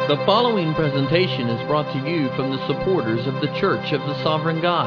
The following presentation is brought to you from the supporters of the Church of the Sovereign God.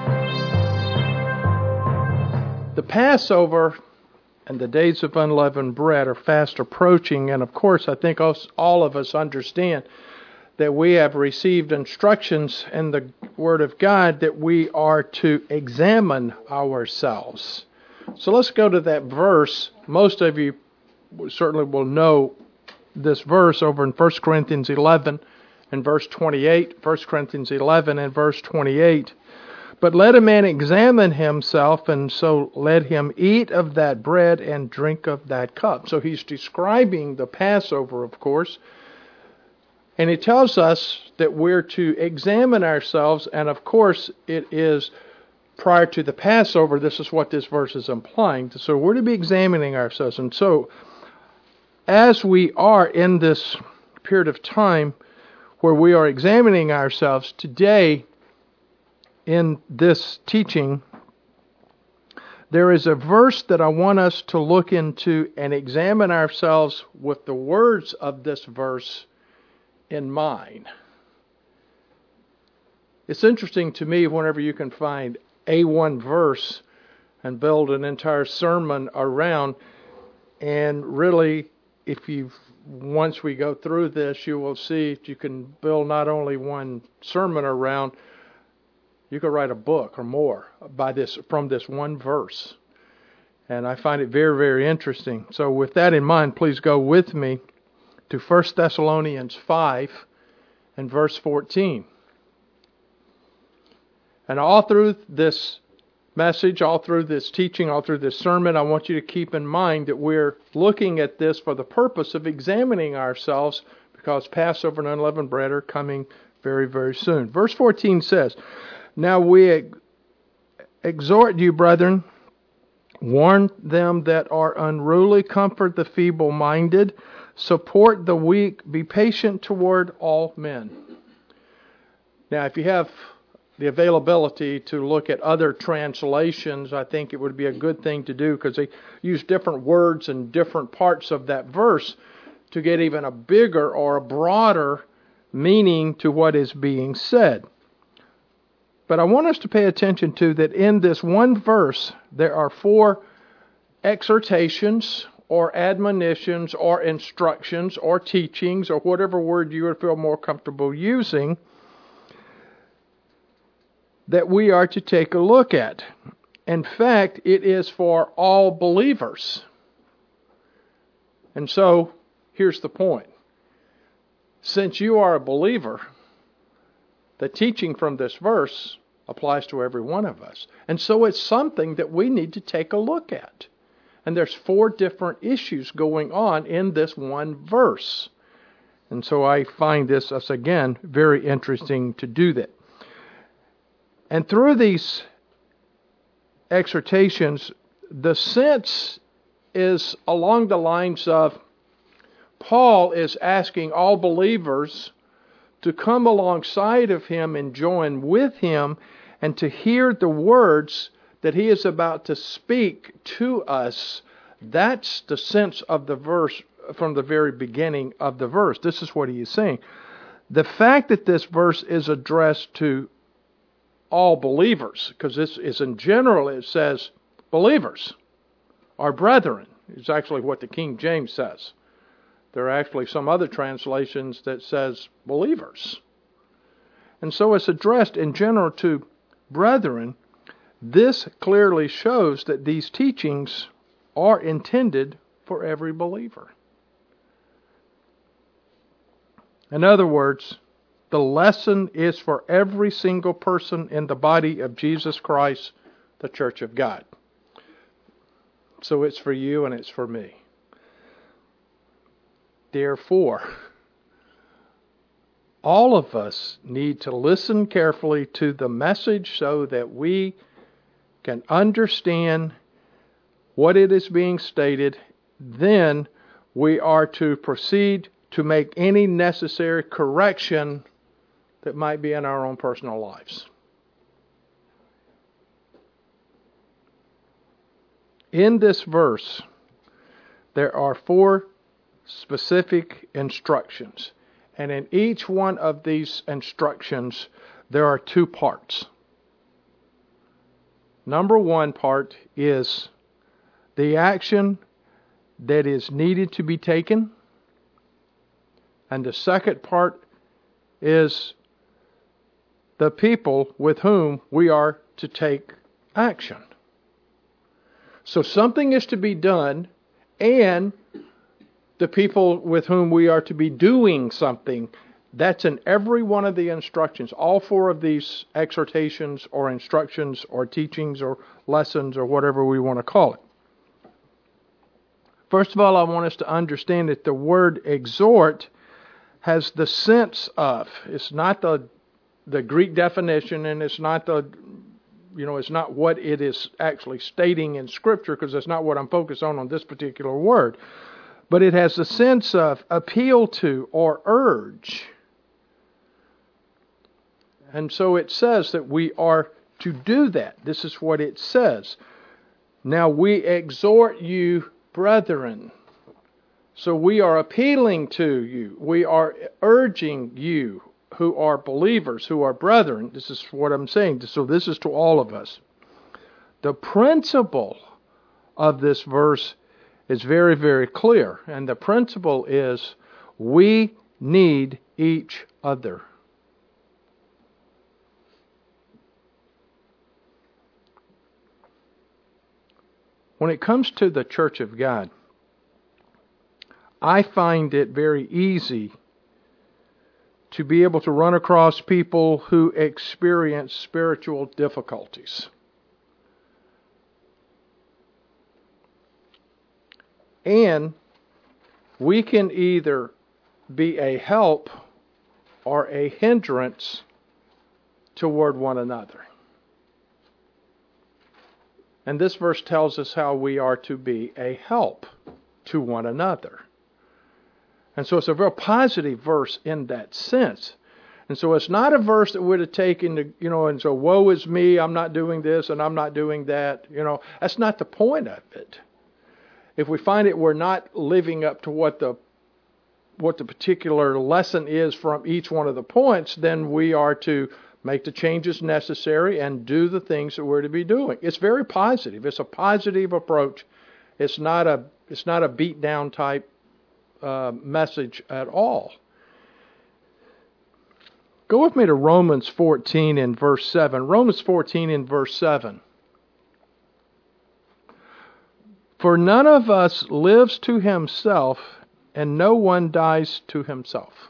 The Passover and the days of unleavened bread are fast approaching, and of course I think all of us understand that we have received instructions in the Word of God that we are to examine ourselves. So let's go to that verse. Most of you certainly will know this verse over in 1 Corinthians 11 and verse 28. 1 Corinthians 11 and verse 28. But let a man examine himself, and so let him eat of that bread and drink of that cup. So he's describing the Passover, of course. And he tells us that we're to examine ourselves, and of course it is prior to the Passover. This is what this verse is implying. So we're to be examining ourselves. And so as we are in this period of time where we are examining ourselves today in this teaching, there is a verse that I want us to look into and examine ourselves with the words of this verse in mind. It's interesting to me whenever you can find one verse and build an entire sermon around, and really once we go through this, you will see you can build not only one sermon around, you could write a book or more from this one verse. And I find it very, very interesting. So with that in mind, please go with me to 1 Thessalonians 5 and verse 14. And all through this message, all through this teaching, all through this sermon, I want you to keep in mind that we're looking at this for the purpose of examining ourselves, because Passover and unleavened bread are coming very, very soon. Verse 14 says, Now we exhort you, brethren, warn them that are unruly, comfort the feeble-minded, support the weak, be patient toward all men. Now, if you have the availability to look at other translations, I think it would be a good thing to do, because they use different words in different parts of that verse to get even a bigger or a broader meaning to what is being said. But I want us to pay attention to that in this one verse, there are 4 exhortations or admonitions or instructions or teachings or whatever word you would feel more comfortable using that we are to take a look at. In fact, it is for all believers. And so, here's the point. Since you are a believer, the teaching from this verse applies to every one of us. And so it's something that we need to take a look at. And there's 4 different issues going on in this one verse. And so I find this, again, very interesting to do that. And through these exhortations, the sense is along the lines of Paul is asking all believers to come alongside of him and join with him and to hear the words that he is about to speak to us. That's the sense of the verse from the very beginning of the verse. This is what he is saying. The fact that this verse is addressed to all believers, because this is in general, it says believers, our brethren, is actually what the King James says. There are actually some other translations that says believers. And so it's addressed in general to brethren. This clearly shows that these teachings are intended for every believer. In other words, the lesson is for every single person in the body of Jesus Christ, the Church of God. So it's for you and it's for me. Therefore, all of us need to listen carefully to the message so that we can understand what it is being stated. Then we are to proceed to make any necessary correction that might be in our own personal lives. In this verse, there are 4 specific instructions. And in each one of these instructions, there are two parts. Number one part is the action that is needed to be taken. And the second part is the people with whom we are to take action. So something is to be done, and the people with whom we are to be doing something. That's in every one of the instructions. All four of these exhortations or instructions or teachings or lessons or whatever we want to call it. First of all, I want us to understand that the word exhort has the sense of, it's not the Greek definition, and it's not it's not what it is actually stating in Scripture, because that's not what I'm focused on this particular word. But it has the sense of appeal to or urge. And so it says that we are to do that. This is what it says. Now we exhort you, brethren. So we are appealing to you. We are urging you who are believers, who are brethren. This is what I'm saying. So this is to all of us. The principle of this verse is very, very clear. And the principle is we need each other. When it comes to the Church of God, I find it very easy to be able to run across people who experience spiritual difficulties. And we can either be a help or a hindrance toward one another. And this verse tells us how we are to be a help to one another. And so it's a very positive verse in that sense. And so it's not a verse that we're to take into, and so woe is me, I'm not doing this and I'm not doing that. That's not the point of it. If we find it we're not living up to what the particular lesson is from each one of the points, then we are to make the changes necessary and do the things that we're to be doing. It's very positive. It's a positive approach. It's not a beat down type message at all. Go with me to Romans 14 and verse 7. Romans 14 and verse 7. For none of us lives to himself, and no one dies to himself.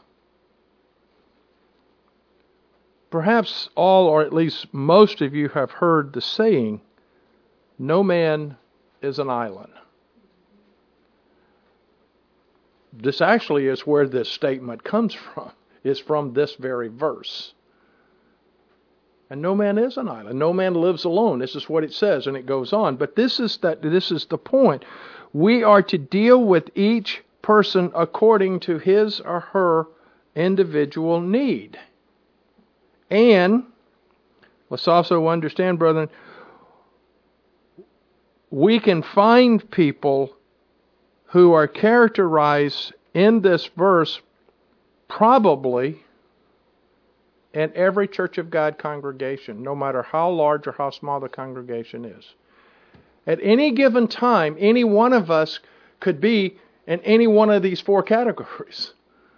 Perhaps all, or at least most of you, have heard the saying, no man is an island. This actually is where this statement comes from. It's from this very verse. And no man is an island. No man lives alone. This is what it says, and it goes on. But this is the point. We are to deal with each person according to his or her individual need. And let's also understand, brethren, we can find people who are characterized in this verse probably in every Church of God congregation, no matter how large or how small the congregation is. At any given time, any one of us could be in any one of these four categories.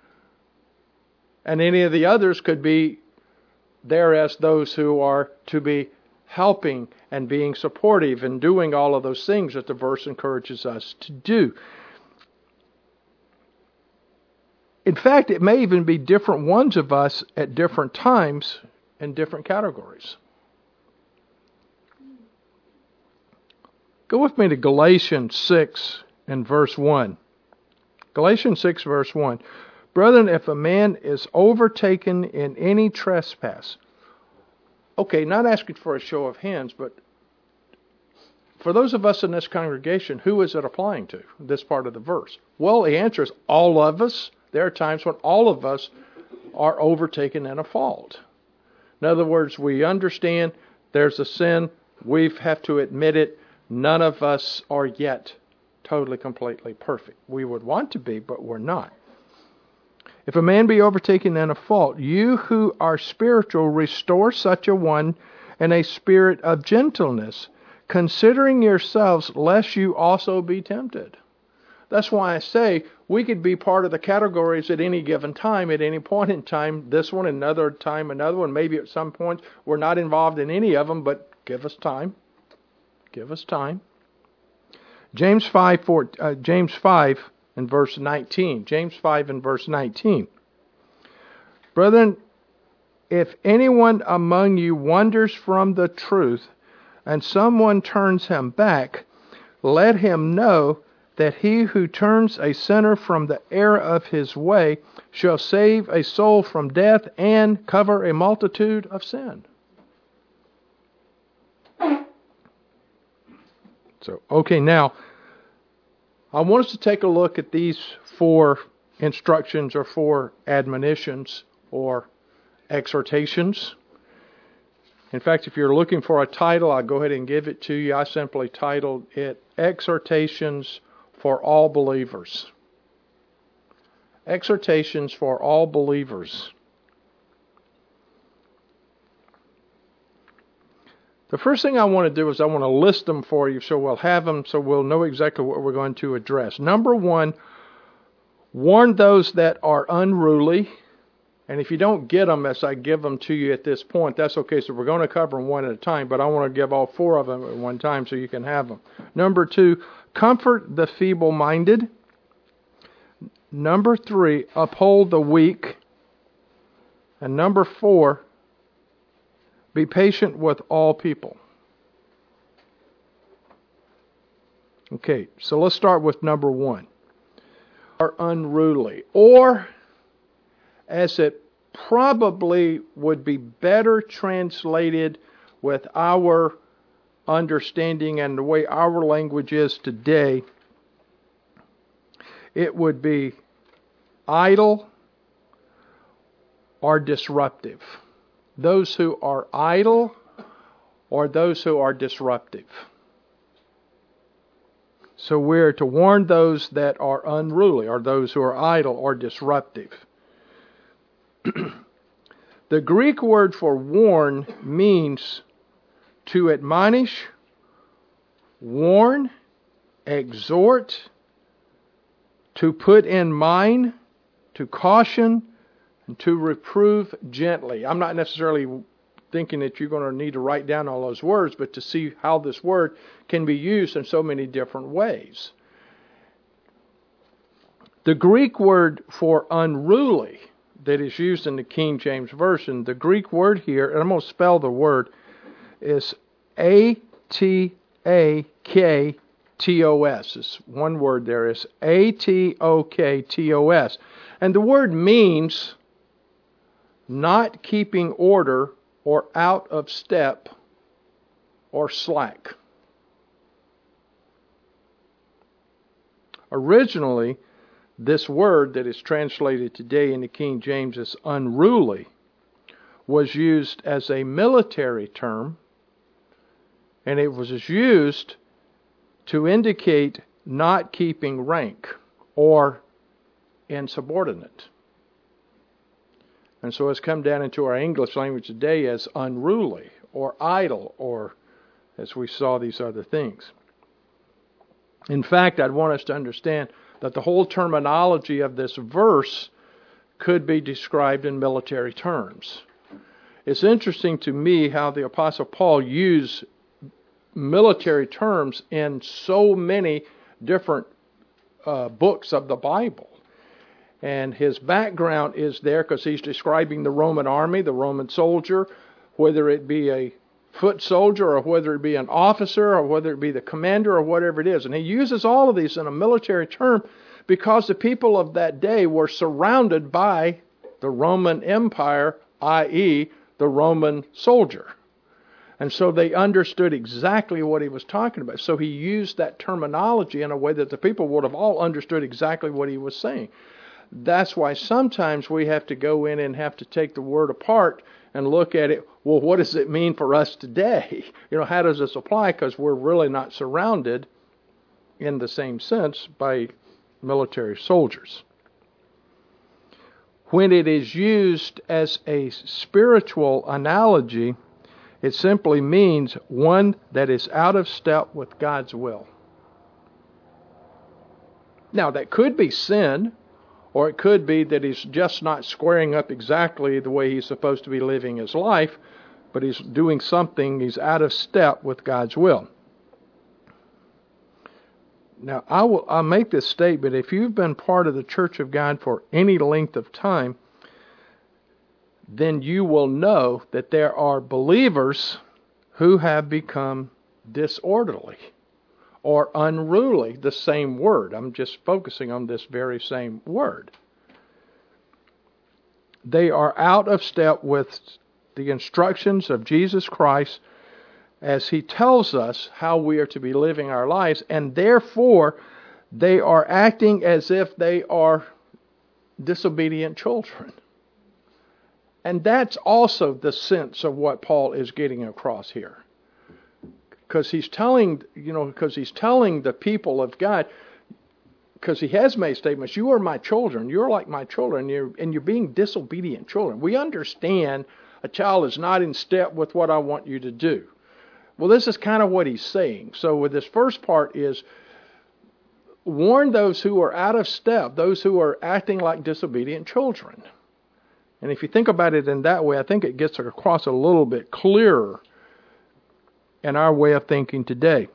And any of the others could be there as those who are to be helping and being supportive and doing all of those things that the verse encourages us to do. In fact, it may even be different ones of us at different times in different categories. Go with me to Galatians 6 and verse 1. Galatians 6 verse 1. Brethren, if a man is overtaken in any trespass. Okay, not asking for a show of hands, but for those of us in this congregation, who is it applying to, this part of the verse? Well, the answer is all of us. There are times when all of us are overtaken in a fault. In other words, we understand there's a sin. We have to admit it. None of us are yet totally, completely perfect. We would want to be, but we're not. If a man be overtaken in a fault, you who are spiritual, restore such a one in a spirit of gentleness, considering yourselves, lest you also be tempted. That's why I say we could be part of the categories at any given time, at any point in time, this one, another time, another one. Maybe at some point we're not involved in any of them, but give us time. Give us time. James 5 and verse 19. James 5 and verse 19. Brethren, if anyone among you wanders from the truth, and someone turns him back, let him know that he who turns a sinner from the error of his way shall save a soul from death and cover a multitude of sin. So, okay, now, I want us to take a look at these 4 instructions or 4 admonitions or exhortations. In fact, if you're looking for a title, I'll go ahead and give it to you. I simply titled it Exhortations for All Believers. Exhortations for all believers. The first thing I want to do is I want to list them for you so we'll have them so we'll know exactly what we're going to address. Number 1, warn those that are unruly. And if you don't get them as I give them to you at this point, that's okay. So we're going to cover them one at a time, but I want to give all 4 of them at one time so you can have them. Number 2, comfort the feeble-minded. Number 3, uphold the weak. And number 4, be patient with all people. Okay, so let's start with number 1. Are unruly, or as it probably would be better translated with our understanding and the way our language is today, it would be idle or disruptive. Those who are idle or those who are disruptive. So we're to warn those that are unruly or those who are idle or disruptive. The Greek word for warn means to admonish, warn, exhort, to put in mind, to caution, and to reprove gently. I'm not necessarily thinking that you're going to need to write down all those words, but to see how this word can be used in so many different ways. The Greek word for unruly that is used in the King James Version, the Greek word here, and I'm going to spell the word, is A-T-A-K-T-O-S. It's one word there. It's A-T-O-K-T-O-S. And the word means not keeping order or out of step or slack. Originally, this word that is translated today in the King James as unruly was used as a military term, and it was used to indicate not keeping rank or insubordinate. And so it's come down into our English language today as unruly or idle, or as we saw these other things. In fact, I'd want us to understand that the whole terminology of this verse could be described in military terms. It's interesting to me how the Apostle Paul used military terms in so many different books of the Bible. And his background is there because he's describing the Roman army, the Roman soldier, whether it be a foot soldier or whether it be an officer or whether it be the commander or whatever it is. And he uses all of these in a military term because the people of that day were surrounded by the Roman Empire, i.e. the Roman soldier. And so they understood exactly what he was talking about. So he used that terminology in a way that the people would have all understood exactly what he was saying. That's why sometimes we have to go in and have to take the word apart and look at it. Well, what does it mean for us today? How does this apply? Because we're really not surrounded in the same sense by military soldiers. when it is used as a spiritual analogy, it simply means one that is out of step with God's will. Now, that could be sin, or it could be that he's just not squaring up exactly the way he's supposed to be living his life, but he's doing something, he's out of step with God's will. Now, I'll make this statement. If you've been part of the Church of God for any length of time, then you will know that there are believers who have become disorderly or unruly, the same word. I'm just focusing on this very same word. They are out of step with the instructions of Jesus Christ as he tells us how we are to be living our lives, and therefore they are acting as if they are disobedient children. And that's also the sense of what Paul is getting across here. Because he's telling the people of God, because he has made statements, you are my children, you're like my children, and you're being disobedient children. We understand a child is not in step with what I want you to do. Well, this is kind of what he's saying. So with this first part is, warn those who are out of step, those who are acting like disobedient children. And if you think about it in that way, I think it gets across a little bit clearer in our way of thinking today.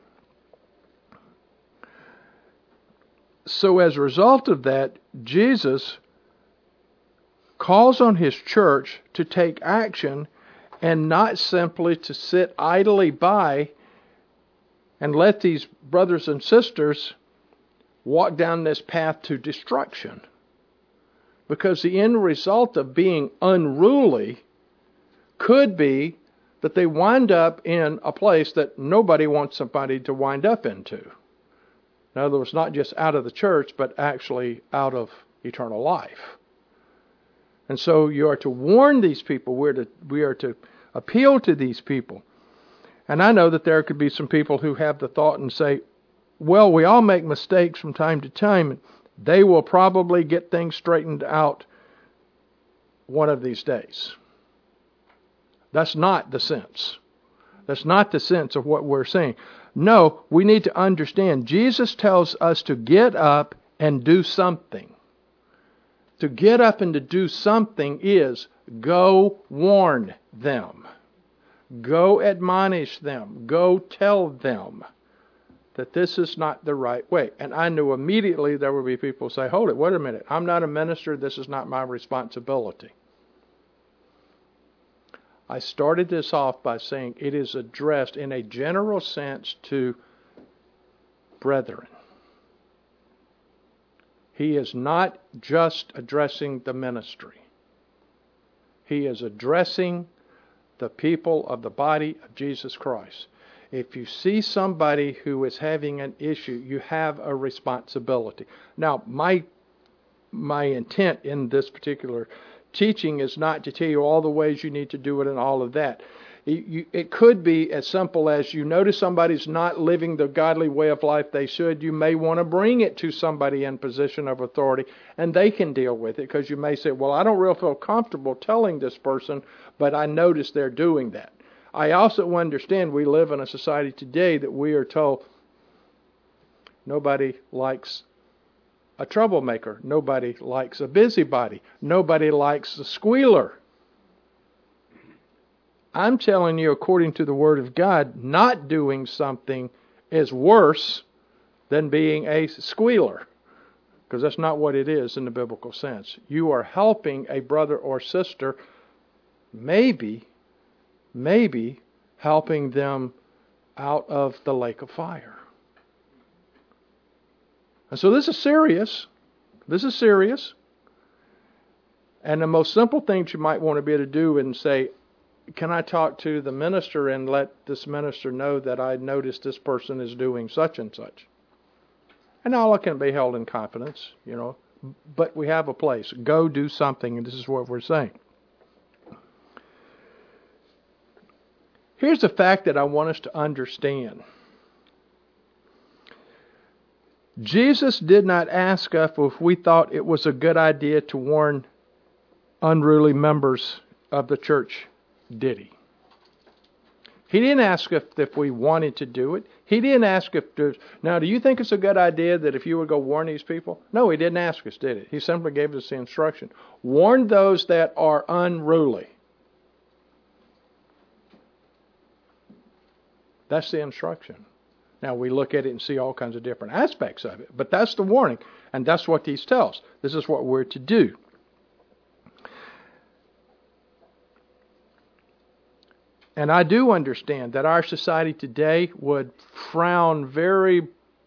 So as a result of that, Jesus calls on his church to take action and not simply to sit idly by and let these brothers and sisters walk down this path to destruction. Because the end result of being unruly could be that they wind up in a place that nobody wants somebody to wind up into. In other words, not just out of the church, but actually out of eternal life. And so you are to warn these people. We are to appeal to these people. And I know that there could be some people who have the thought and say, well, we all make mistakes from time to time, and they will probably get things straightened out one of these days. That's not the sense. That's not the sense of what we're saying. No, we need to understand. Jesus tells us to get up and do something. To get up and to do something is go warn them. Go admonish them. Go tell them that this is not the right way. And I knew immediately there would be people who say, hold it, wait a minute. I'm not a minister. This is not my responsibility. I started this off by saying it is addressed in a general sense to brethren. He is not just addressing the ministry. He is addressing the people of the body of Jesus Christ. If you see somebody who is having an issue, you have a responsibility. Now, my intent in this particular teaching is not to tell you all the ways you need to do it and all of that. It could be as simple as you notice somebody's not living the godly way of life they should. You may want to bring it to somebody in position of authority, and they can deal with it, because you may say, well, I don't really feel comfortable telling this person, but I notice they're doing that. I also understand we live in a society today that we are told nobody likes a troublemaker. Nobody likes a busybody. Nobody likes a squealer. I'm telling you, according to the Word of God, not doing something is worse than being a squealer, because that's not what it is in the biblical sense. You are helping a brother or sister, maybe helping them out of the lake of fire. And so this is serious. This is serious. And the most simple things you might want to be able to do and say, can I talk to the minister and let this minister know that I noticed this person is doing such and such? And all can be held in confidence, but we have a place. Go do something, and this is what we're saying. Here's the fact that I want us to understand. Jesus did not ask us if we thought it was a good idea to warn unruly members of the church, did he? He didn't ask if we wanted to do it. He didn't ask if there's... Now, do you think it's a good idea that if you would go warn these people? No, he didn't ask us, did he? He simply gave us the instruction. Warn those that are unruly. That's the instruction. Now, we look at it and see all kinds of different aspects of it, but that's the warning, and that's what these tells. This is what we're to do. And I do understand that our society today would frown very,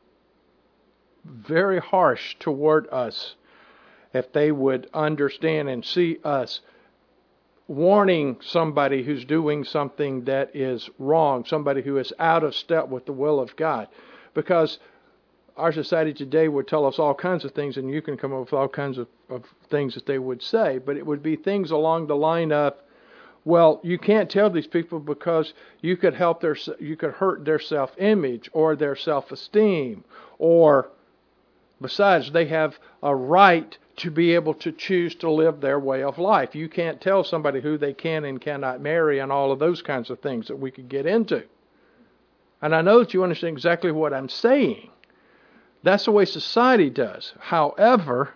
very harsh toward us if they would understand and see us warning somebody who's doing something that is wrong, somebody who is out of step with the will of God. Because our society today would tell us all kinds of things, and you can come up with all kinds of things that they would say, but it would be things along the line of, well, you can't tell these people because you could hurt their self-image or their self-esteem, or besides, they have a right to be able to choose to live their way of life. You can't tell somebody who they can and cannot marry, and all of those kinds of things that we could get into. And I know that you understand exactly what I'm saying. That's the way society does. However,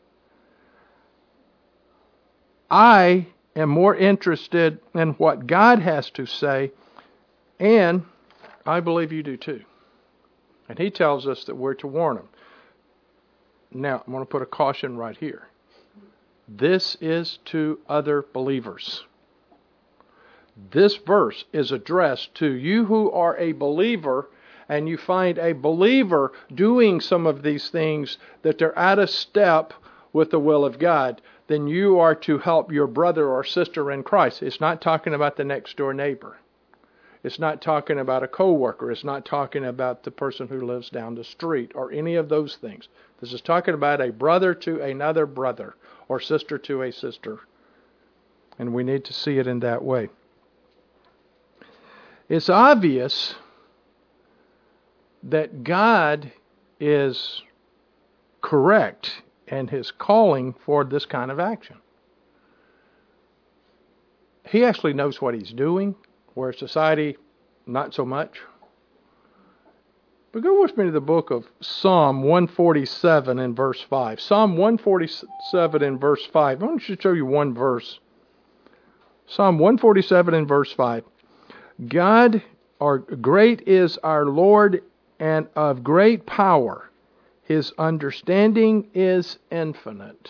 I am more interested in what God has to say, and I believe you do too. And He tells us that we're to warn them. Now, I'm going to put a caution right here. This is to other believers. This verse is addressed to you who are a believer, and you find a believer doing some of these things that they're out of step with the will of God. Then you are to help your brother or sister in Christ. It's not talking about the next door neighbor. It's not talking about a coworker. It's not talking about the person who lives down the street or any of those things. This is talking about a brother to another brother or sister to a sister. And we need to see it in that way. It's obvious that God is correct and His calling for this kind of action. He actually knows what He's doing, where society, not so much. But go with me to the book of Psalm 147 and verse 5. Psalm 147 and verse 5. I want to show you one verse. Psalm 147 and verse 5. God, or great is our Lord, and of great power. His understanding is infinite.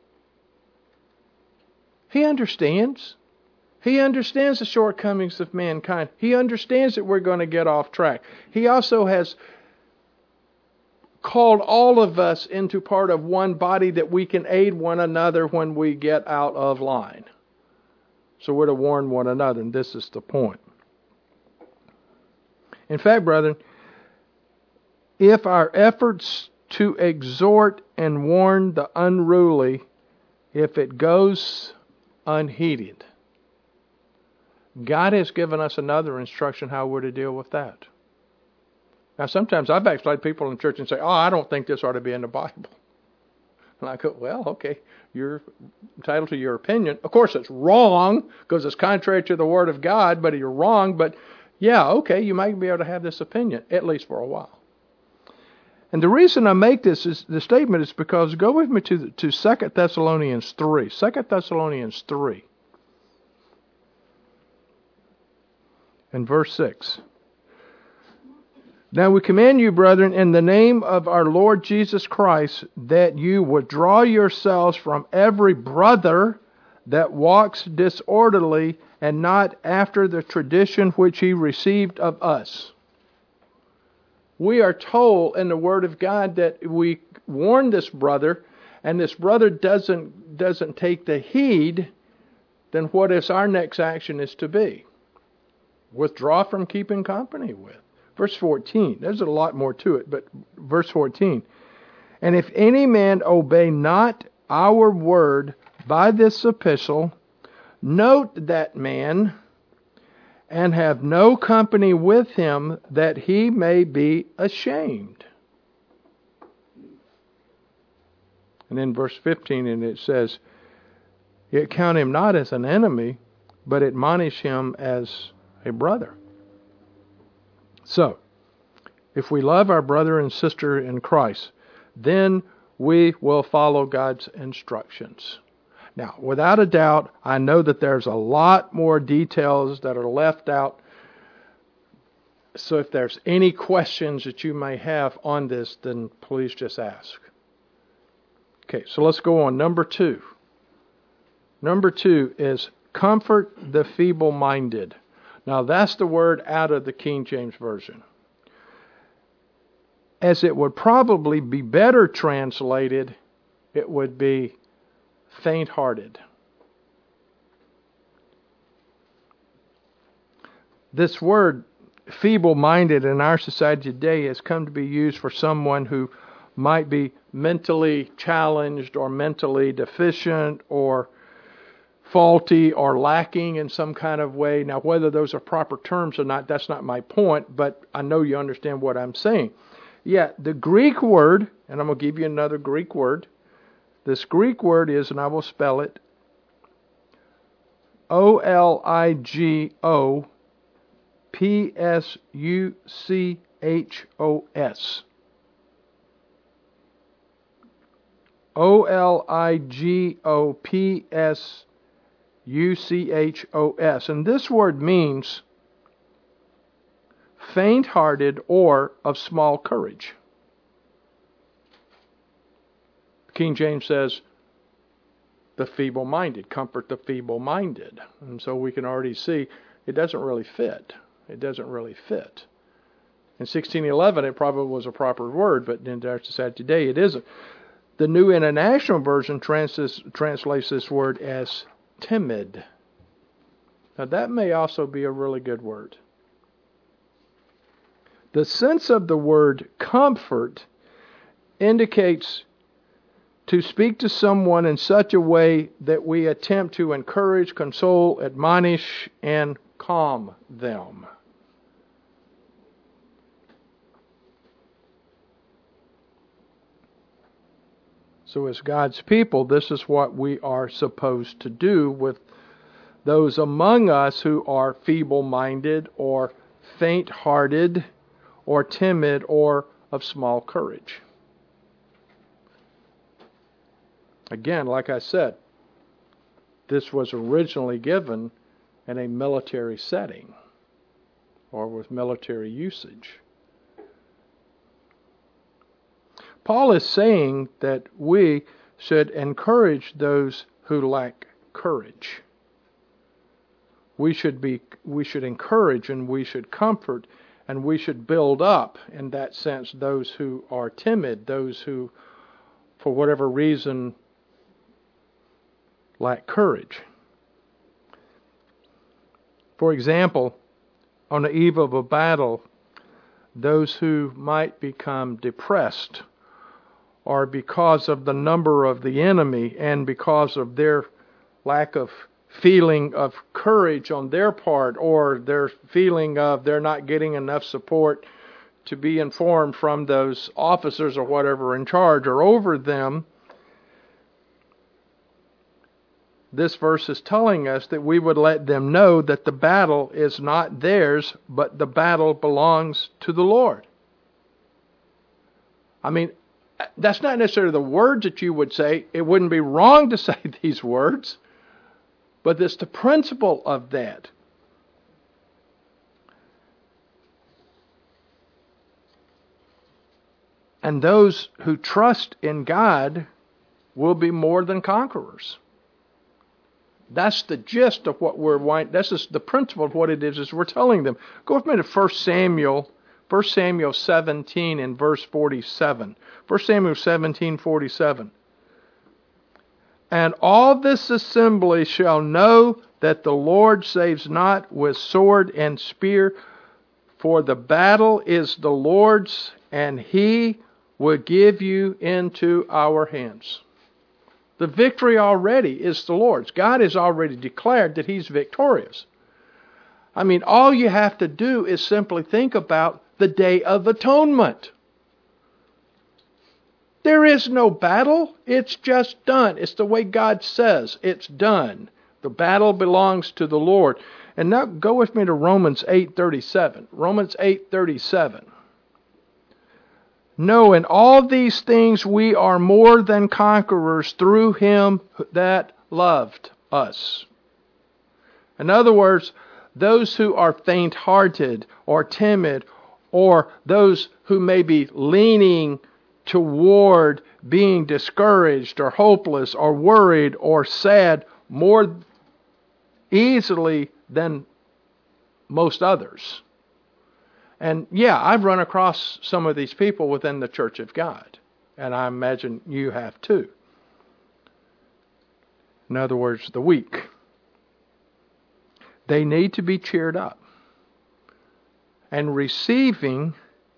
He understands. He understands the shortcomings of mankind. He understands that we're going to get off track. He also has called all of us into part of one body that we can aid one another when we get out of line. So we're to warn one another, and this is the point. In fact, brethren, if our efforts to exhort and warn the unruly, if it goes unheeded, God has given us another instruction how we're to deal with that. Now, sometimes I've actually had people in church and say, oh, I don't think this ought to be in the Bible. And I go, well, okay, you're entitled to your opinion. Of course, it's wrong because it's contrary to the Word of God, but you're wrong. But yeah, okay, you might be able to have this opinion, at least for a while. And the reason I make this is the statement is because go with me to 2 Thessalonians 3. 2 Thessalonians 3. And verse 6. Now we command you, brethren, in the name of our Lord Jesus Christ, that you withdraw yourselves from every brother that walks disorderly and not after the tradition which he received of us. We are told in the Word of God that we warn this brother, and this brother doesn't take the heed, then what is our next action is to be? Withdraw from keeping company with. Verse 14, there's a lot more to it, but verse 14. And if any man obey not our word by this epistle, note that man, and have no company with him, that he may be ashamed. And in verse 15, and it says, Yet count him not as an enemy, but admonish him as a brother. So, if we love our brother and sister in Christ, then we will follow God's instructions. Now, without a doubt, I know that there's a lot more details that are left out. So if there's any questions that you may have on this, then please just ask. Okay, so let's go on. Number 2. Number 2 is comfort the feeble-minded. Now, that's the word out of the King James Version. As it would probably be better translated, it would be faint-hearted. This word, feeble-minded, in our society today has come to be used for someone who might be mentally challenged or mentally deficient or faulty or lacking in some kind of way. Now, whether those are proper terms or not, that's not my point, but I know you understand what I'm saying. Yeah, the Greek word, and I'm going to give you another Greek word. This Greek word is, and I will spell it, O-L-I-G-O-P-S-U-C-H-O-S. O-L-I-G-O-P-S-U-C-H-O-S. And this word means faint-hearted or of small courage. King James says, the feeble-minded, comfort the feeble-minded. And so we can already see it doesn't really fit. It doesn't really fit. In 1611, it probably was a proper word, but in our society today, it isn't. The New International Version translates this word as timid. Now, that may also be a really good word. The sense of the word comfort indicates to speak to someone in such a way that we attempt to encourage, console, admonish, and calm them. So as God's people, this is what we are supposed to do with those among us who are feeble-minded or faint-hearted or timid or of small courage. Again, like I said, this was originally given in a military setting or with military usage. Paul is saying that we should encourage those who lack courage. We should encourage and we should comfort and we should build up, in that sense, those who are timid, those who, for whatever reason, lack courage. For example, on the eve of a battle, those who might become depressed, or because of the number of the enemy and because of their lack of feeling of courage on their part, or their feeling of they're not getting enough support to be informed from those officers or whatever in charge or over them, this verse is telling us that we would let them know that the battle is not theirs, but the battle belongs to the Lord. I mean, that's not necessarily the words that you would say. It wouldn't be wrong to say these words, but it's the principle of that. And those who trust in God will be more than conquerors. That's the gist of what this is the principle of what it is we're telling them. Go with me to 1 Samuel 17 and verse 47. 1 Samuel 17:47. And all this assembly shall know that the Lord saves not with sword and spear, for the battle is the Lord's, and He will give you into our hands. The victory already is the Lord's. God has already declared that He's victorious. I mean, all you have to do is simply think about the Day of Atonement. There is no battle. It's just done. It's the way God says. It's done. The battle belongs to the Lord. And now go with me to Romans 8:37. Romans 8:37. No, in all these things we are more than conquerors through Him that loved us. In other words, those who are faint-hearted or timid, or those who may be leaning toward being discouraged or hopeless or worried or sad more easily than most others. And yeah, I've run across some of these people within the Church of God, and I imagine you have too. In other words, the weak. They need to be cheered up and receiving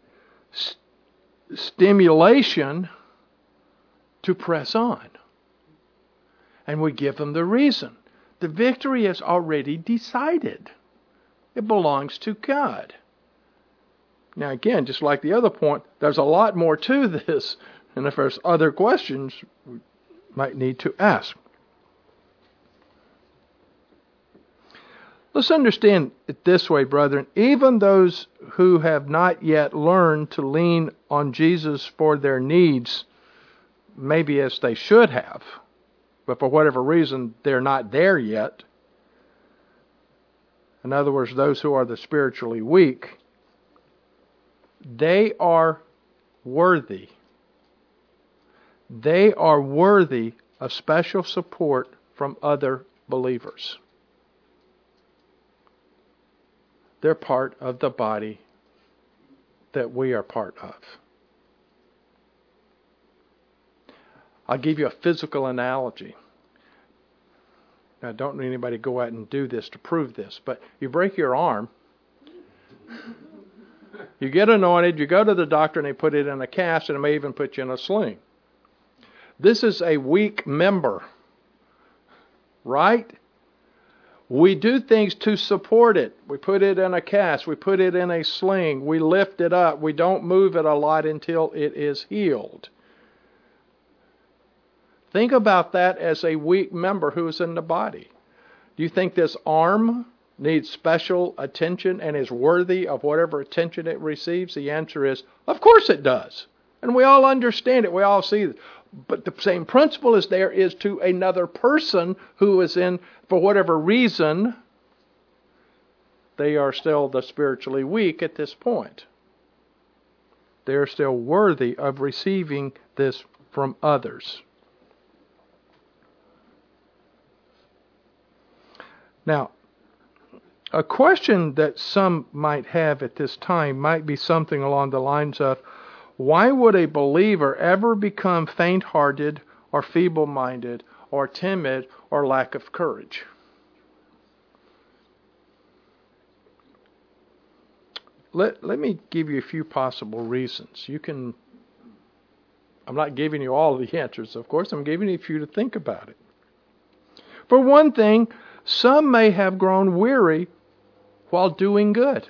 stimulation to press on. And we give them the reason. The victory is already decided. It belongs to God. Now again, just like the other point, there's a lot more to this. And if there's other questions, we might need to ask. Let's understand it this way, brethren. Even those who have not yet learned to lean on Jesus for their needs, maybe as they should have, but for whatever reason, they're not there yet. In other words, those who are the spiritually weak, they are worthy. They are worthy of special support from other believers. They're part of the body that we are part of. I'll give you a physical analogy. Now, don't need anybody to go out and do this to prove this, but you break your arm, you get anointed, you go to the doctor, and they put it in a cast, and they may even put you in a sling. This is a weak member, right? We do things to support it. We put it in a cast. We put it in a sling. We lift it up. We don't move it a lot until it is healed. Think about that as a weak member who is in the body. Do you think this arm needs special attention and is worthy of whatever attention it receives? The answer is, of course it does. And we all understand it. We all see it. But the same principle is there is to another person who is in, for whatever reason, they are still the spiritually weak at this point. They are still worthy of receiving this from others. Now, a question that some might have at this time might be something along the lines of, why would a believer ever become faint-hearted or feeble-minded or timid or lack of courage? Let me give you a few possible reasons. I'm not giving you all the answers, of course. I'm giving you a few to think about it. For one thing, some may have grown weary while doing good.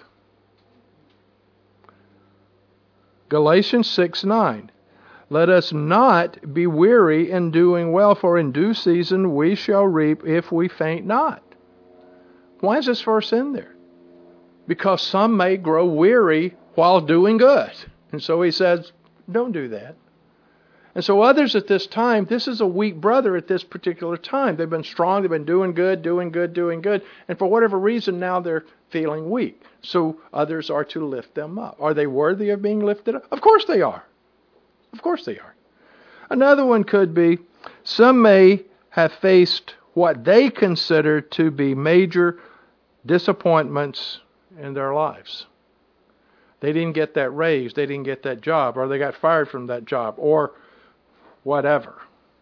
Galatians 6:9. Let us not be weary in doing well, for in due season we shall reap if we faint not. Why is this verse in there? Because some may grow weary while doing good. And so he says, don't do that. And so others at this time, this is a weak brother at this particular time. They've been strong, they've been doing good. And for whatever reason, now they're feeling weak. So others are to lift them up. Are they worthy of being lifted up? Of course they are. Of course they are. Another one could be, some may have faced what they consider to be major disappointments in their lives. They didn't get that raise, they didn't get that job, or they got fired from that job, or whatever.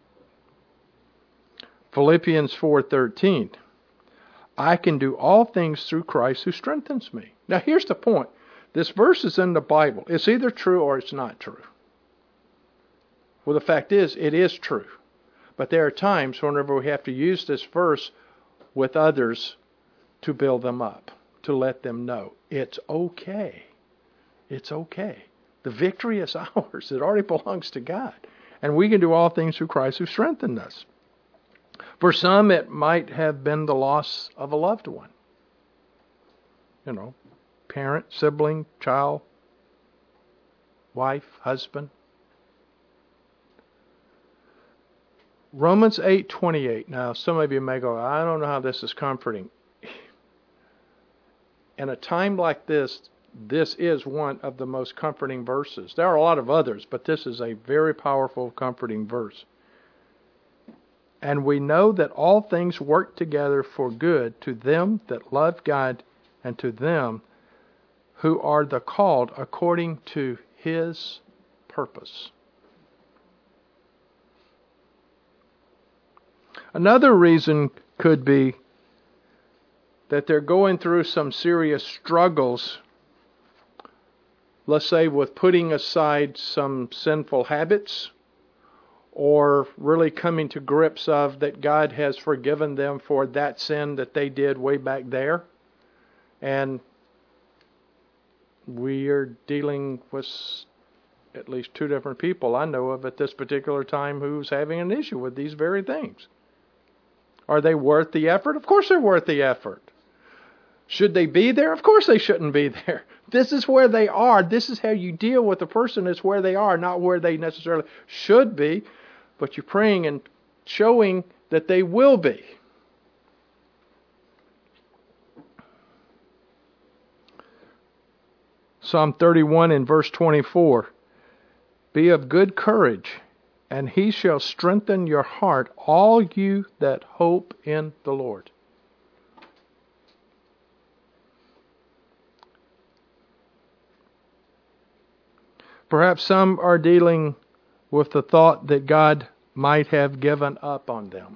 Philippians 4:13. I can do all things through Christ who strengthens me. Now here's the point. This verse is in the Bible. It's either true or it's not true. Well, the fact is, it is true. But there are times whenever we have to use this verse with others to build them up, to let them know it's okay. It's okay. The victory is ours. It already belongs to God. And we can do all things through Christ who strengthened us. For some, it might have been the loss of a loved one. Parent, sibling, child, wife, husband. Romans 8:28. Now, some of you may go, I don't know how this is comforting. In a time like this is one of the most comforting verses. There are a lot of others, but this is a very powerful, comforting verse. And we know that all things work together for good to them that love God and to them who are the called according to His purpose. Another reason could be that they're going through some serious struggles, let's say with putting aside some sinful habits, or really coming to grips of that God has forgiven them for that sin that they did way back there. And we are dealing with at least 2 different people I know of at this particular time who's having an issue with these very things. Are they worth the effort? Of course they're worth the effort. Should they be there? Of course they shouldn't be there. This is where they are. This is how you deal with a person. It's where they are, not where they necessarily should be. But you're praying and showing that they will be. Psalm 31 and verse 24. Be of good courage, and He shall strengthen your heart, all you that hope in the Lord. Perhaps some are dealing with the thought that God might have given up on them.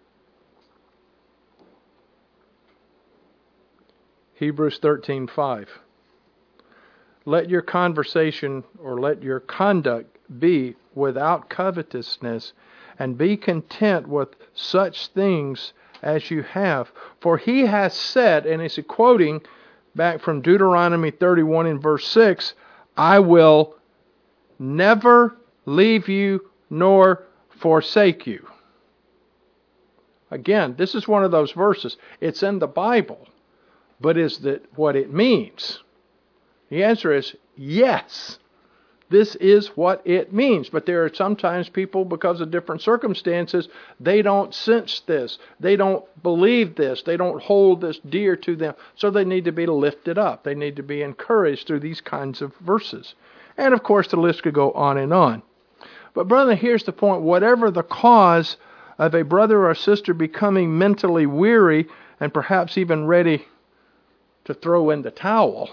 Hebrews 13:5. Let your conversation or let your conduct be without covetousness, and be content with such things as you have. For He has said, and he's quoting back from Deuteronomy 31 and verse 6, I will never leave you nor forsake you. Again, this is one of those verses. It's in the Bible, but is that what it means? The answer is yes. This is what it means. But there are sometimes people, because of different circumstances, they don't sense this. They don't believe this. They don't hold this dear to them. So they need to be lifted up. They need to be encouraged through these kinds of verses. And of course, the list could go on and on. But brother, here's the point. Whatever the cause of a brother or sister becoming mentally weary and perhaps even ready to throw in the towel,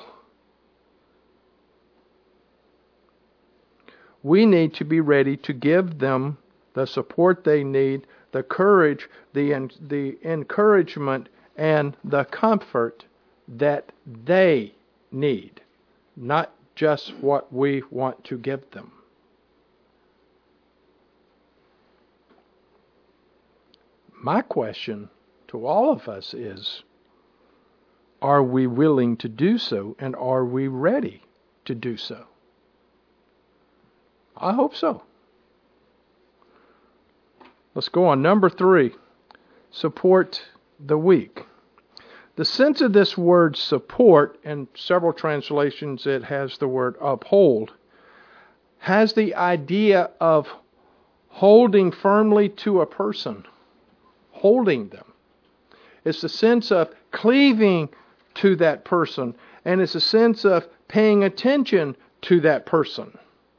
we need to be ready to give them the support they need, the courage, the encouragement, and the comfort that they need, not just what we want to give them. My question to all of us is, are we willing to do so, and are we ready to do so? I hope so. Let's go on. Number 3, support the weak. The sense of this word support, in several translations it has the word uphold, has the idea of holding firmly to a person, holding them. It's the sense of cleaving to that person, and it's a sense of paying attention to that person.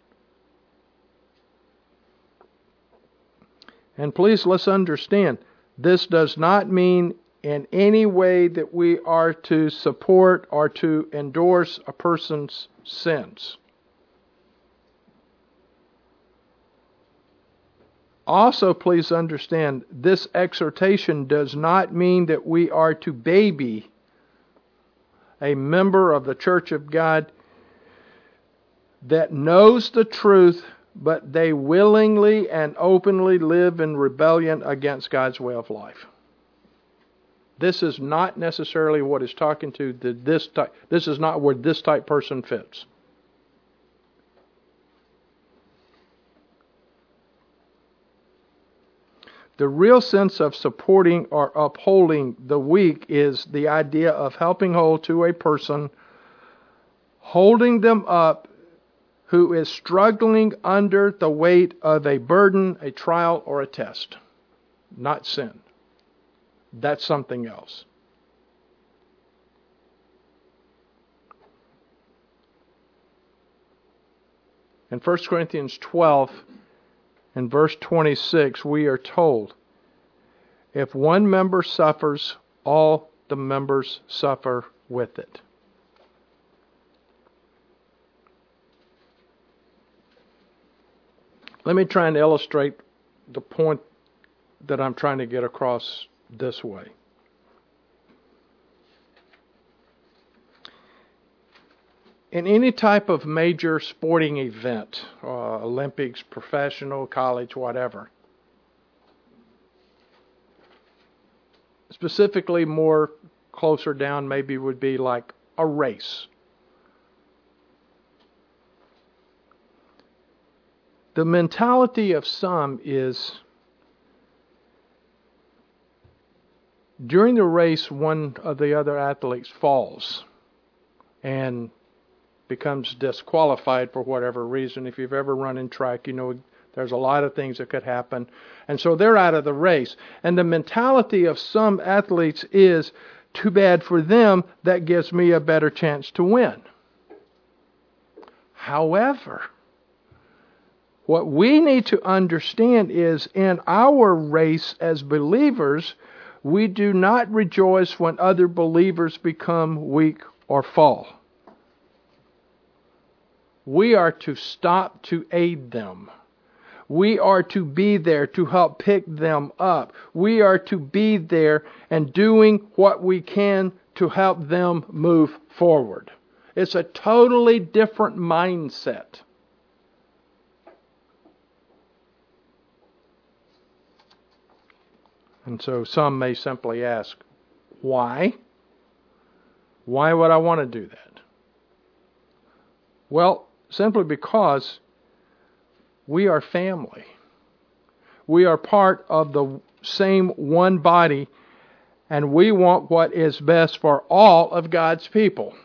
And please, let's understand, this does not mean in any way that we are to support or to endorse a person's sins. Also, please understand, this exhortation does not mean that we are to baby a member of the Church of God that knows the truth, but they willingly and openly live in rebellion against God's way of life. This is not necessarily what is talking to this type. This is not where this type person fits. The real sense of supporting or upholding the weak is the idea of helping hold to a person, holding them up, who is struggling under the weight of a burden, a trial, or a test. Not sin. That's something else. In 1 Corinthians 12, in verse 26, we are told, if one member suffers, all the members suffer with it. Let me try and illustrate the point that I'm trying to get across this way. In any type of major sporting event, Olympics, professional, college, whatever, specifically more closer down maybe would be like a race. The mentality of some is, during the race, one of the other athletes falls and becomes disqualified for whatever reason. If you've ever run in track, you know there's a lot of things that could happen. And so they're out of the race. And the mentality of some athletes is, too bad for them, that gives me a better chance to win. However, what we need to understand is, in our race as believers, we do not rejoice when other believers become weak or fall. We are to stop to aid them. We are to be there to help pick them up. We are to be there and doing what we can to help them move forward. It's a totally different mindset. And so some may simply ask, why? Why would I want to do that? Well, simply because we are family. We are part of the same one body, and we want what is best for all of God's people.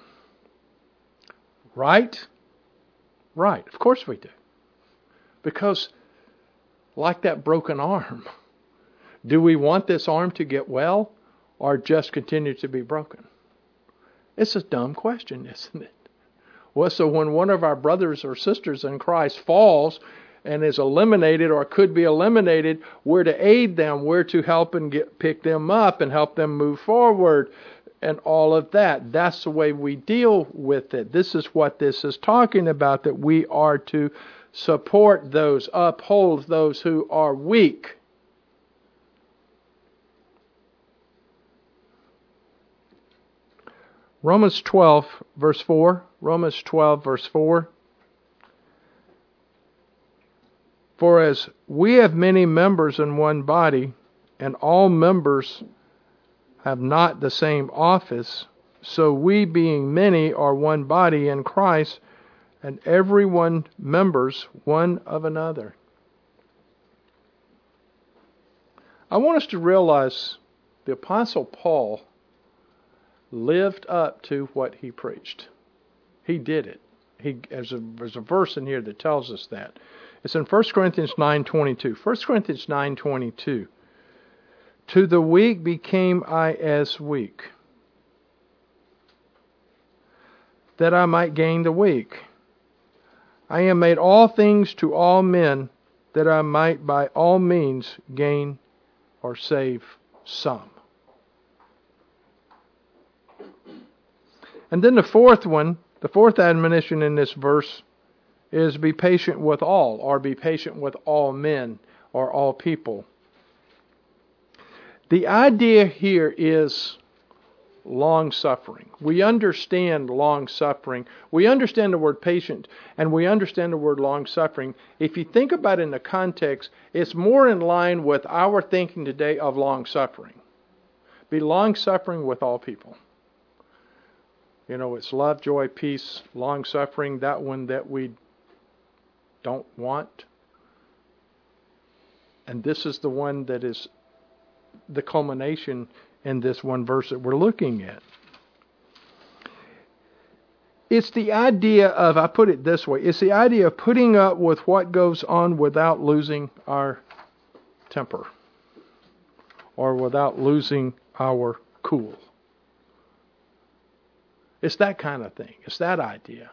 Right? Right. Of course we do. Because, like that broken arm, do we want this arm to get well or just continue to be broken? It's a dumb question, isn't it? Well, so when one of our brothers or sisters in Christ falls and is eliminated or could be eliminated, we're to aid them, we're to help and pick them up and help them move forward and all of that. That's the way we deal with it. This is what this is talking about, that we are to support those, uphold those who are weak. Romans 12, verse 4. Romans 12, verse 4. For as we have many members in one body, and all members have not the same office, so we, being many, are one body in Christ, and every one members one of another. I want us to realize the Apostle Paul lived up to what he preached. He did it. There's a verse in here that tells us that. It's in 1 Corinthians 9:22. 1 Corinthians 9:22. To the weak became I as weak, that I might gain the weak. I am made all things to all men, that I might by all means gain or save some. And then the fourth admonition in this verse is be patient with all, or be patient with all men, or all people. The idea here is long-suffering. We understand long-suffering. We understand the word patient, and we understand the word long-suffering. If you think about it in the context, it's more in line with our thinking today of long-suffering. Be long-suffering with all people. You know, it's love, joy, peace, long-suffering, that one that we don't want. And this is the one that is the culmination in this one verse that we're looking at. It's the idea of, I put it this way, it's the idea of putting up with what goes on without losing our temper or without losing our cool. It's that kind of thing. It's that idea.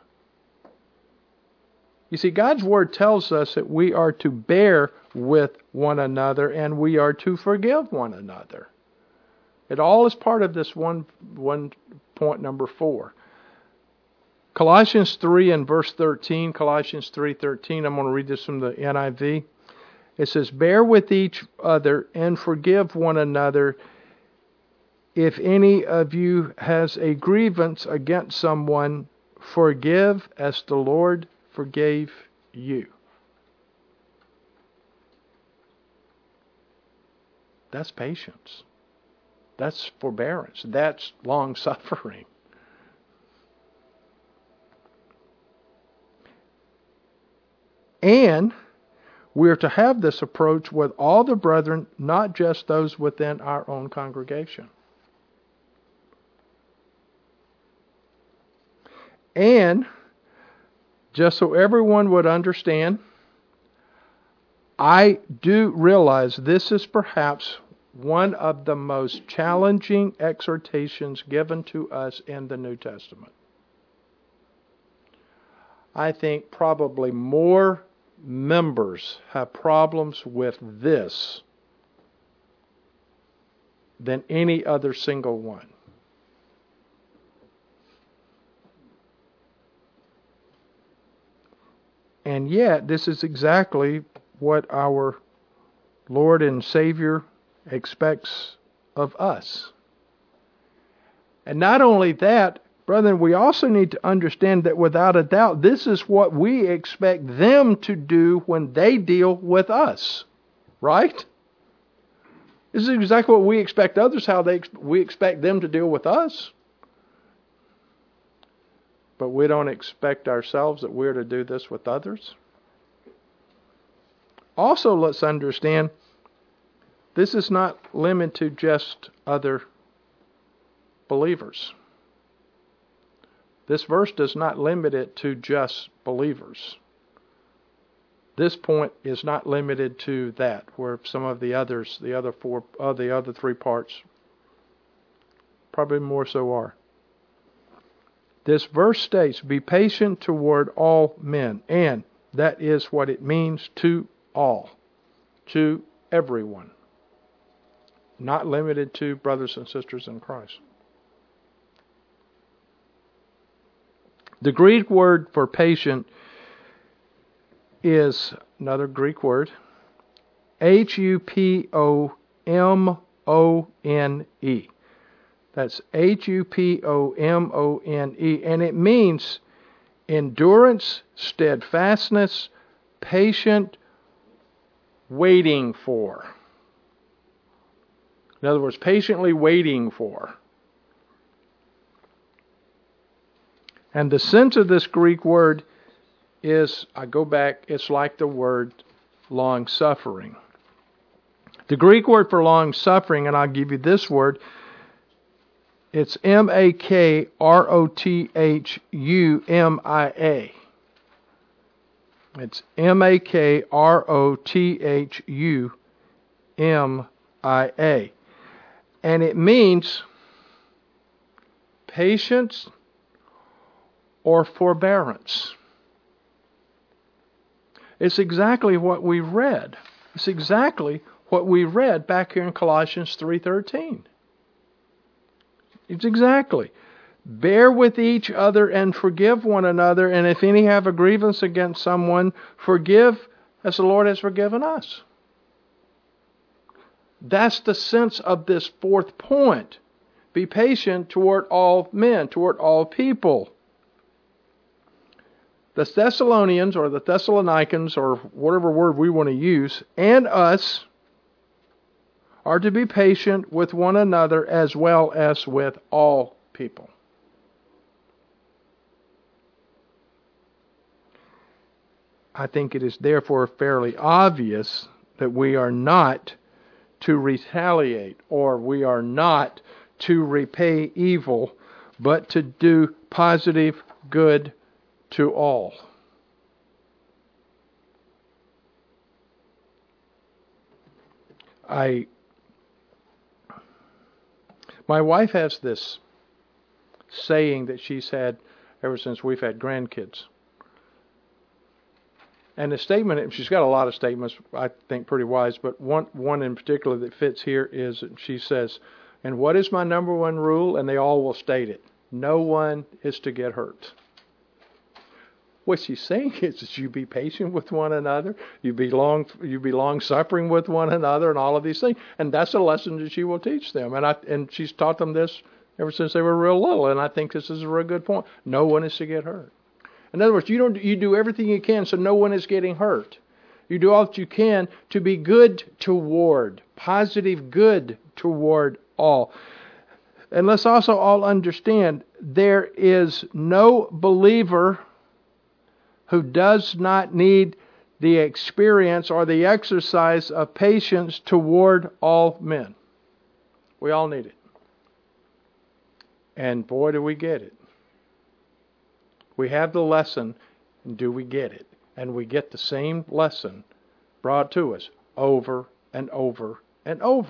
You see, God's Word tells us that we are to bear with one another and we are to forgive one another. It all is part of this one point number 4. Colossians 3 and verse 13, Colossians 3:13, I'm going to read this from the NIV. It says, bear with each other and forgive one another if any of you has a grievance against someone, forgive as the Lord forgave you. That's patience. That's forbearance. That's long suffering. And we are to have this approach with all the brethren, not just those within our own congregation. And just so everyone would understand, I do realize this is perhaps one of the most challenging exhortations given to us in the New Testament. I think probably more members have problems with this than any other single one. And yet, this is exactly what our Lord and Savior expects of us. And not only that, brethren, we also need to understand that without a doubt, this is what we expect them to do when they deal with us. Right? This is exactly what we expect others, we expect them to deal with us. But we don't expect ourselves that we're to do this with others. Also, let's understand, this is not limited to just other believers. This verse does not limit it to just believers. This point is not limited to that, where some of the others, the other 3 parts, probably more so are. This verse states, be patient toward all men. And that is what it means, to all. To everyone. Not limited to brothers and sisters in Christ. The Greek word for patient is another Greek word, Hupomone. That's Hupomone, and it means endurance, steadfastness, patient, waiting for. In other words, patiently waiting for. And the sense of this Greek word is, I go back, it's like the word long-suffering. The Greek word for long-suffering, and I'll give you this word, it's Makrotthumia. It's Makrotthumia. And it means patience or forbearance. It's exactly what we read. It's exactly what we read back here in Colossians 3:13. It's exactly. Bear with each other and forgive one another, and if any have a grievance against someone, forgive as the Lord has forgiven us. That's the sense of this 4th point. Be patient toward all men, toward all people. The Thessalonians, or the Thessalonians, or whatever word we want to use, and us, are to be patient with one another as well as with all people. I think it is therefore fairly obvious that we are not to retaliate, or we are not to repay evil, but to do positive good to all. My wife has this saying that she's had ever since we've had grandkids. And the statement, she's got a lot of statements, I think pretty wise, but one in particular that fits here is, she says, "And what is my number one rule?" And they all will state it. No one is to get hurt. What she's saying is that you be patient with one another, you be long suffering with one another, and all of these things. And that's a lesson that she will teach them. And she's taught them this ever since they were real little. And I think this is a real good point. No one is to get hurt. In other words, you do everything you can so no one is getting hurt. You do all that you can to be good toward, positive good toward all. And let's also all understand, there is no believer who does not need the experience or the exercise of patience toward all men. We all need it. And boy, do we get it. We have the lesson, and do we get it? And we get the same lesson brought to us over and over and over.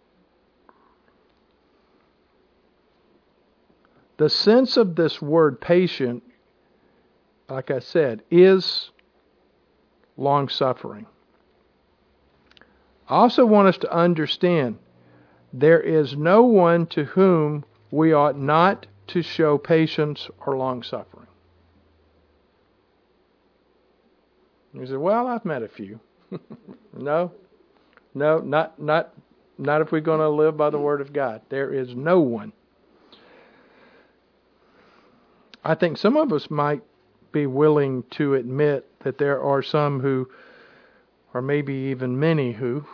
The sense of this word patient, like I said, is long-suffering. I also want us to understand there is no one to whom we ought not to show patience or long-suffering. You say, "Well, I've met a few." No, not if we're going to live by the Word of God. There is no one. I think some of us might be willing to admit that there are some who, or maybe even many who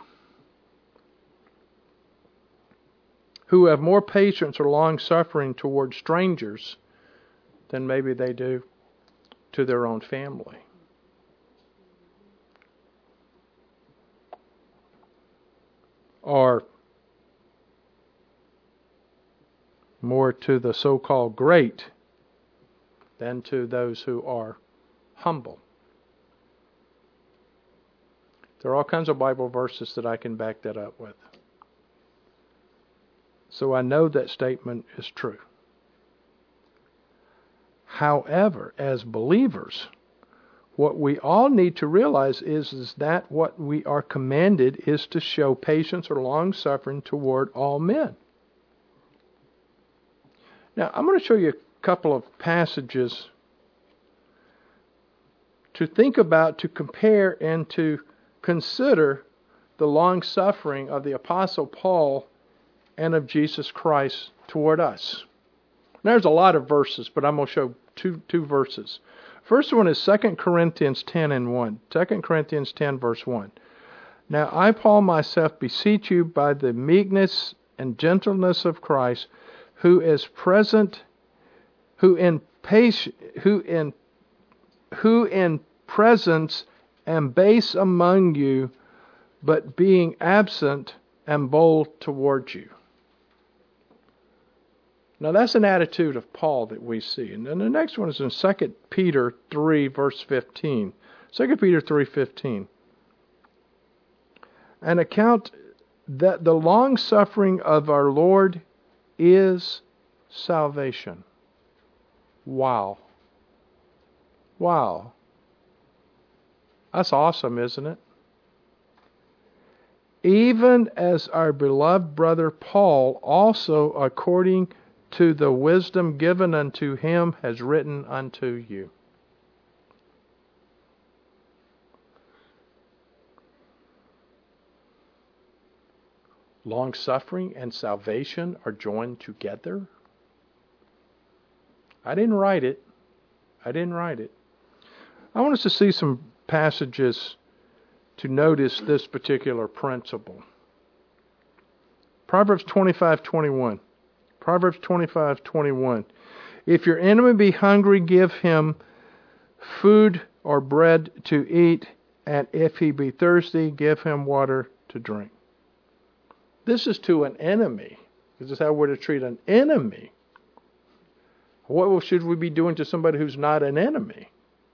have more patience or long-suffering towards strangers than maybe they do to their own family. Or more to the so-called great than to those who are humble. There are all kinds of Bible verses that I can back that up with. So I know that statement is true. However, as believers, what we all need to realize is that what we are commanded is to show patience or long-suffering toward all men. Now, I'm going to show you a couple of passages to think about, to compare, and to consider the long-suffering of the Apostle Paul and of Jesus Christ toward us. There's a lot of verses, but I'm going to show two verses. First one is 2 Corinthians 10 and 1. 2 Corinthians 10 verse 1. "Now I, Paul, myself beseech you by the meekness and gentleness of Christ, who is present, who in presence am base among you, but being absent am bold toward you." Now that's an attitude of Paul that we see. And then the next one is in 2 Peter 3 verse 15. 2 Peter 3:15. "An account that the long suffering of our Lord is salvation." Wow. Wow. That's awesome, isn't it? "Even as our beloved brother Paul also, according to the wisdom given unto him, has written unto you." Long-suffering and salvation are joined together. I didn't write it. I want us to see some passages to notice this particular principle. Proverbs 25:21. Proverbs 25:21. "If your enemy be hungry, give him food or bread to eat, and if he be thirsty, give him water to drink. This is to an enemy. This is how we're to treat an enemy. What should we be doing to somebody who's not an enemy?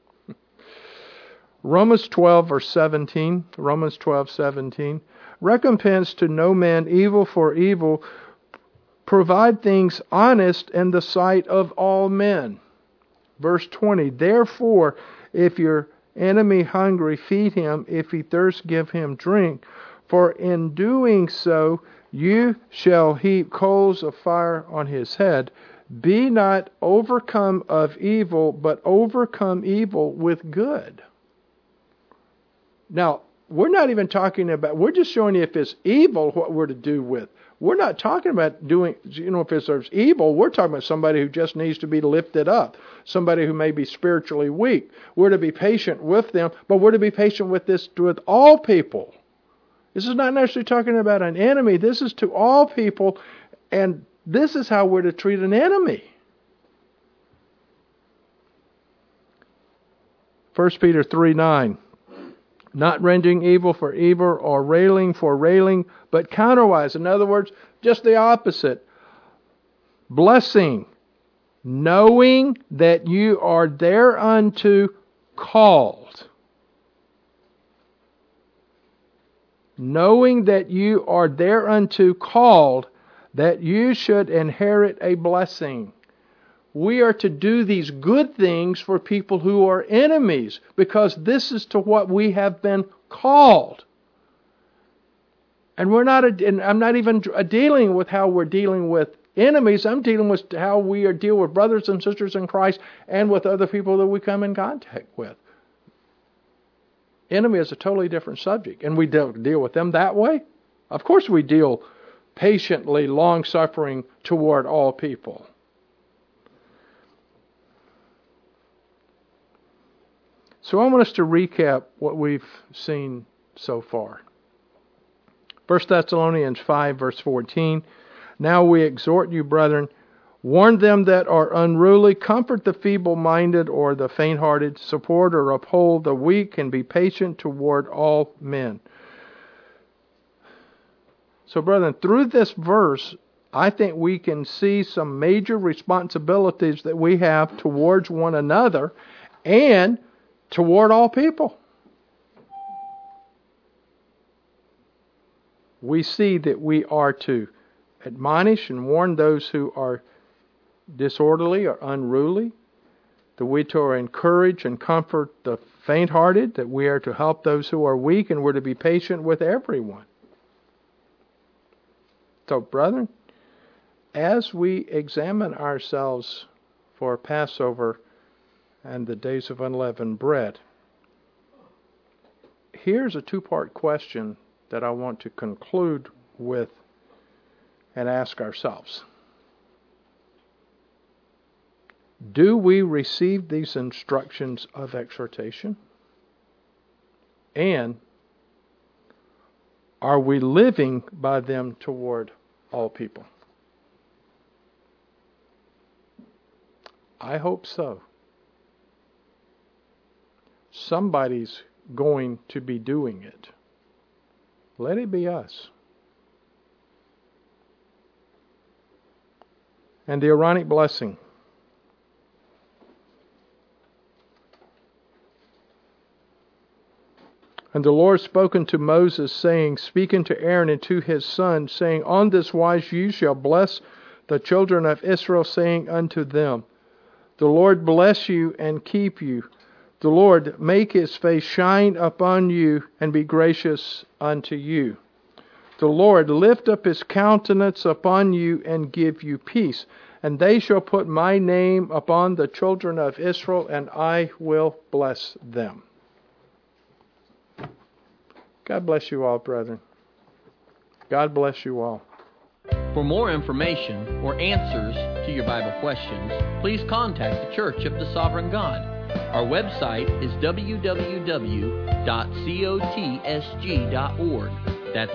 Romans 12, verse 17. Romans 12:17. Recompense to no man evil for evil. Provide things honest in the sight of all men. Verse 20. Therefore, if your enemy hungry, feed him. If he thirsts, give him drink. For in doing so, you shall heap coals of fire on his head. Be not overcome of evil, but overcome evil with good. Now, we're not even talking about, we're just showing you if it's evil, what we're to do with. We're not talking about doing, if there's evil, we're talking about somebody who just needs to be lifted up. Somebody who may be spiritually weak. We're to be patient with them, but we're to be patient with all people. This is not necessarily talking about an enemy. This is to all people, and this is how we're to treat an enemy. 1 Peter 3:9. Not rendering evil for evil or railing for railing, but counterwise. In other words, just the opposite. Blessing, knowing that you are thereunto called. Knowing that you are thereunto called, that you should inherit a blessing. We are to do these good things for people who are enemies, because this is to what we have been called. And I'm not even dealing with how we're dealing with enemies. I'm dealing with how we deal with brothers and sisters in Christ and with other people that we come in contact with. Enemy is a totally different subject, and we don't deal with them that way. Of course we deal patiently, long-suffering toward all people. So I want us to recap what we've seen so far. 1 Thessalonians 5, verse 14. Now we exhort you, brethren, warn them that are unruly, comfort the feeble-minded or the faint-hearted, support or uphold the weak, and be patient toward all men. So, brethren, through this verse, I think we can see some major responsibilities that we have towards one another and toward all people. We see that we are to admonish and warn those who are disorderly or unruly, that we are to encourage and comfort the faint-hearted, that we are to help those who are weak, and we're to be patient with everyone. So, brethren, as we examine ourselves for Passover and the days of unleavened bread, here's a two-part question that I want to conclude with and ask ourselves. Do we receive these instructions of exhortation? And are we living by them toward all people? I hope so. Somebody's going to be doing it. Let it be us. And the Aaronic blessing. And the Lord spoke unto Moses, saying, Speak unto Aaron and to his son, saying, On this wise you shall bless the children of Israel, saying unto them, The Lord bless you and keep you. The Lord make his face shine upon you and be gracious unto you. The Lord lift up his countenance upon you and give you peace. And they shall put my name upon the children of Israel, and I will bless them. God bless you all, brethren. God bless you all. For more information or answers to your Bible questions, please contact the Church of the Sovereign God. Our website is www.cotsg.org. That's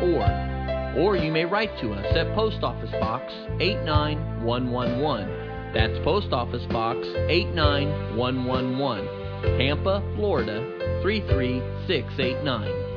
www.cotsg.org. Or you may write to us at Post Office Box 89111, That's Post Office Box 89111, Tampa, Florida 33689.